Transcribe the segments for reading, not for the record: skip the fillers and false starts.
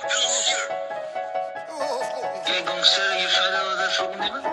Quem consegue falar da família?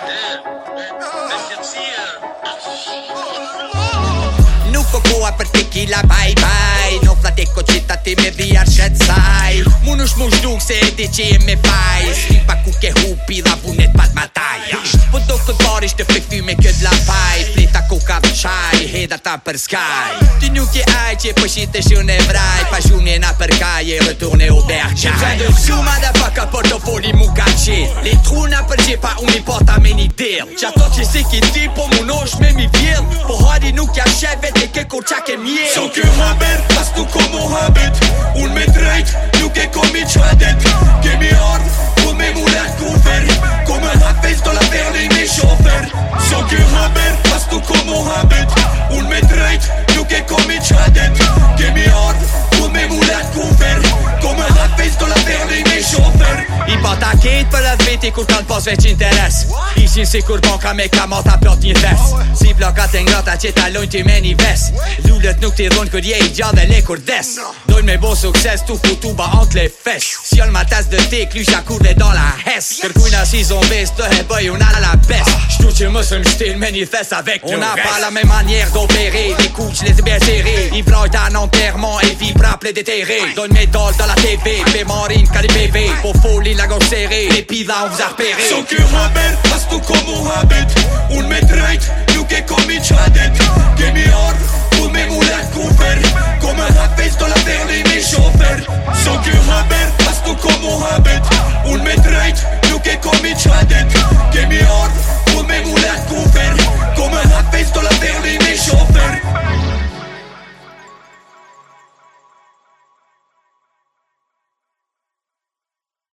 Nuk ko koha për tequila, bye bye. No flate ko qita ti me dhijar shet saj. Mun është mu shduk se e di që jem me faj. Slipa ku ke hupi dha vunet pat mataj. Po do këtë bar ishte flekty me këtë lapaj. Fleta koka dhe qaj, heda ta për skaj. Ti nuk je aj që pëshit e shun e vraj. Pa shunje na për kaj e rëturne u berqaj. Qajde kësu motherfucker portofoli mu ka qit. Le truna për gjepa unë i pata me një del. Qa to që si ki ti po munosh me mi vjell. Po hari nuk ja shevet e ke kur qa ke mjell. So kjo haber, pas nuk ko Mohabet. Unë me drejt, nuk e kom i qadet. Kemi ardh, po me murat kufer. Ko me hafez do la verni me shofer. So kjo haber, pas nuk ko Mohabet. Unë me drejt, nuk e kom i qadet. Kemi ardh, po me murat kufer. Ko me hafez do la verni me shofer. I pata ket për edhe veti kur kanë pas veç interes. Ishin si kur banka me kamata plot një thes. Si blokat e ngrata që talojnë ty me një ves. Lullet nuk t'i dhonë kër je i gjallë dhe le kur des. Dojnë me bo sukses tu futu ba ant le fes. Sjall ma tes de te klysha kur dhe dans la hes. Kërkujna si zombes të he bëj una la bes. Shtu që mësë më shtil me një thes avec on a pas la même manière d'opérer. Des couches les bien serrés. I vrajt an enterrement et vie praple déterré. Dojnë me dal dans la TV. Pe marine ka li PV. Po foli la gorge serré. Les pida on vous a repéré. So kjo haber, pas nuk ko Mohabet. Unë me drejt, nuk e kom i qadet. Kemi ardh, po me murat kufer. Ko me hafez do la verni me shofer.